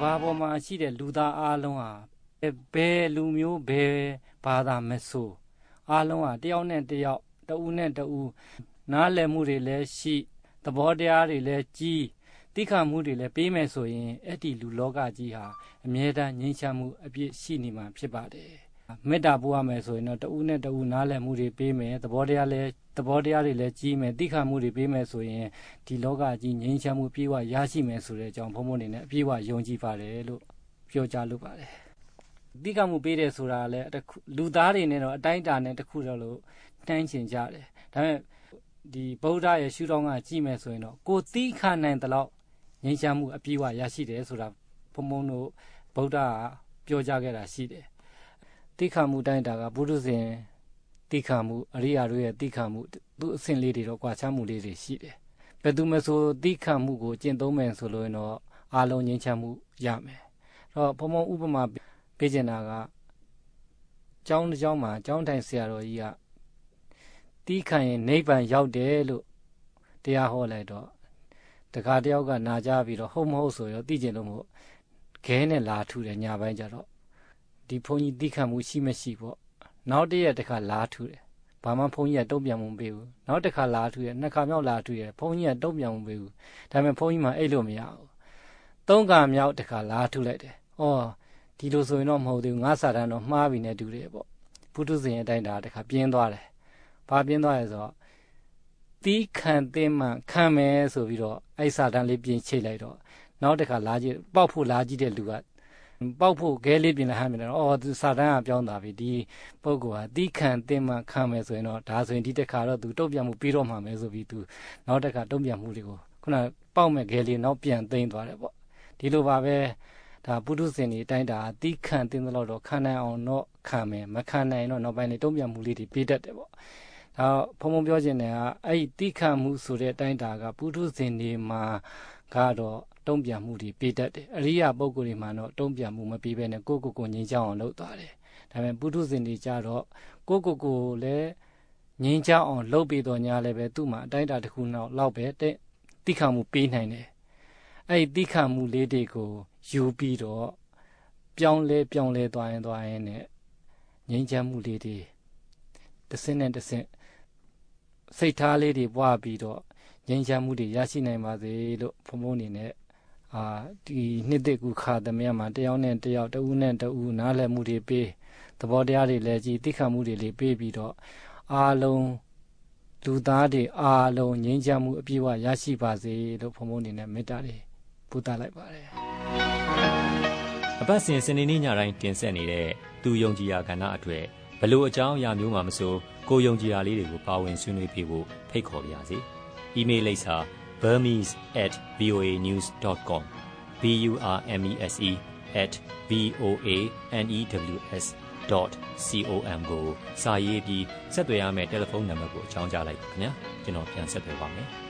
ဘာပေါ်မှာရှိတဲ့လူသားအားလုံးဟာဘယ်လူမျိုးဘယ်ဘာသာမဆိုအားလုံးဟာတယောက်နဲ့တယောက်တဦးနဲ့တဦးနားလည်မှုတွေလည်းရှိသဘောတရားတွေလည်းကြီးသိက္ခာမှုတွေလည်းပေးမယ်ဆိုရင်အဲ့ဒီလူလောကကြီးဟာအမြဲတမ်းငြိမ်းချမ်းမှုအပြည့်ရှိနေမှာဖြစ်ပါတယ်မေတ္တာပို့ရမယ်ဆိုရင်တော့တဦးနဲ့တဦးနားလည်မှုတွေပေးမယ်သဘောတရားတွေလည်းကြီးမယ်သိက္ခာမှုတွေပေးမယ်ဆိုရင်ဒီလောကကြီးငြိမ်းချမ်းမှုပြေဝရရှိမယ်ဆိုတဲ့အကြောင်းဘုန်းဘုန်းအနေနဲ့အပြေဝယုံကြည်ပါတယ်လို့ပြောကြားလိုပါတယ်သိက္ခာမှုပေးတယ်ဆိုတာလည်းလူသားတွေနဲ့တော့အတိုင်းအတာနဲ့တခုတော့လို့နှိုင်းချင်ကြတယ်ဒါပေမဲ့ဒီဗုဒ္ဓရဲ့ရှုထောင့်ကကြည့်မယ်ဆိုရင်တော့ကိုသိခနိုင်တဲ့လောက်ငြိမ်းချမ်းမှုအပြေဝရရှိတယ်ဆိုတာဘုံဘုံတို့ဗုဒ္ဓကပြောကြားခဲ့တာရှိတယ်သိခမှုတိုင်းတာကပုထုဇဉ်သိခမှုအရိယာတို့ရဲ့သိခမှုသူအဆင့်လေးတွေတော့ကွာခြားမှုလေးတွေရှိတယ်ဘယ်သူမဆိုသိခမှုကိုကျင့်သုံးမယ်ဆိုလို့ရင်တော့အားလုံးငြိမ်းချမ်းမှုရမယ်တော့ဘုံဘုံဥပမာပေးချင်တာကကျောင်းတစ်ကျောင်းမှာကျောင်းထိုင်ဆရာတော်ကြီးကတီးခံရင်နိဗ္ဗာန်ရောက်တယ်လို့တရားဟောလိုက်တော့တခါတယောက်ကနာကြပြီးတော့ဟုတ်မဟုတ်ဆိုရောသိကျင်လို့မို့ခဲနဲ့လာထူတယ်ညပိုင်းကျတော့ဒီဘုန်းကြီးတီးခံမှုရှိမရှိပေါ့နောက်တရက်တခါလာထူတယ်ဘာမှဘုန်းကြီးကတုံ့ပြန်မှုမပေးဘူးနောက်တစ်ခါလာထူတယ်နှစ်ခါမြောက်လာထူတယ်ဘုန်းကြီးကတုံ့ပြန်မှုမပေးဘူးဒါပေမဲ့ဘုန်းကြီးမှအဲ့လိုမရဘူးသုံးခါမြောက်တခါလာထူလိုက်တယ်ဩဒီလိုဆိုရင်တော့မဟုတ်သေးဘူးငါစာတန်းတော့မှားပြီနဲ့တူတယ်ပေါ့ပုထုဇဉ်အတိုင်းတာတခါပြင်းသွားတယ်ဘာပြင်းသွားလဲဆိုတော့တီးခံသိမှခံမယ်ဆိုပြီးတော့အဲ့စာတန်းလေးပြင်ချိတ်လိုက်တော့နောက်တစ်ခါလာကြည့်ပေါက်ဖို့လာကြည့်တဲ့လူကပေါက်ဖို့ခဲလေးပြင်လိုက်ဟမ်းမြင်တော့အော်သူစာတန်းကပြောင်းသွားပြီဒီပုဂ္ဂိုလ်ဟာတီးခံသိမှခံမယ်ဆိုရင်တော့ဒါဆိုရင်ဒီတစ်ခါတော့သူတုံ့ပြန်မှုပြီးတော့မှမယ်ဆိုပြီးသူနောက်တစ်ခါတုံ့ပြန်မှုတွေကိုခုနပေါက်မဲ့ခဲလေးနောက်ပြန်သိမ်းသွားတယ်ပေါ့ဒီလိုပါပဲဒါပုထုဇဉ်တွေအတိုင်းတာတီးခံသိမ်းသလောက်တော့ခံနိုင်အောင်တော့ခံမယ်မခံနိုင်တော့နောက်ပိုင်းနေတုံ့ပြန်မှုလေးတွေပေးတတ်တယ်ပေါ့ဒါဖုံဖုံပြောခြင်းနဲ့ကအဲ့ဒီတိခတ်မှုဆိုတဲ့အတိုင်းတာကပုထုဇဉ်တွေမှာကတော့တုံ့ပြန်မှုတွေပေးတတ်တယ်အရိယာပုဂ္ဂိုလ်တွေမှာတော့တုံ့ပြန်မှုမပေးဘဲနဲ့ကိုယ်ငြိမ်းချမ်းအောင်လုပ်သွားတယ်ဒါပေမဲ့ပုထုဇဉ်တွေကြတော့ကိုယ်လည်းငြိမ်းချမ်းအောင်လုပ်ပြီးတော့ညာလည်းပဲသူ့မှာအတိုင်းတာတစ်ခုနောက်ပဲတိခတ်မှုပေးနိုင်တယ်အဲ့ဒီတိခတ်မှုလေးတွေကိုယူပြီးတော့ပြောင်းလဲသွားရင်နဲ့ငြိမ်းချမ်းမှုလေးတွေတစ်စင်းနဲ့တစ်စင်းစိတ်ထားလေးတွေပွားပြီးတော့ငြိမ်းချမ်းမှုတွေရရှိနိုင်ပါစေလို့ဘုံဘုံအနေနဲ့ဒီနှစ်သက်ကူခါသမယမှာတယောက်နဲ့တယောက်တဦးနဲ့တဦးနားလည်မှုတွေပေးသဘောတရားတွေလည်းကြီးသိခတ်မှုတွေလေးပေးပြီးတော့အားလုံးလူသားတွေအားလုံးငြိမ်းချမ်းမှုအပြည့်အဝရရှိပါစေလို့ဘုံဘုံအနေနဲ့မေတ္တာတွေပို့သလိုက်ပါတယ်အပတ်စဉ်စနေနေ့ညတိုင်းတင်ဆက်နေတဲ့သူယုံကြည်ရာကဏ္ဍအတွက်ဘလို့အကြောင်းအရာမျိုးမှမဆိုကိုယုံကြည်ရာလေးတွေကိုပါဝင်ဆွေးနွေးပေးဖို့ဖိတ်ခေါ်ပါရစေ။ email လိပ်စာ burmese@voanews.com burmese@voanews.com ကိုစာရေးပြီးဆက်သွယ်ရမယ့်တယ်လီဖုန်းနံပါတ်ကိုအကြောင်းကြားလိုက်ပါခင်ဗျာ။ကျွန်တော်ပြန်ဆက်သွယ်ပါမယ်။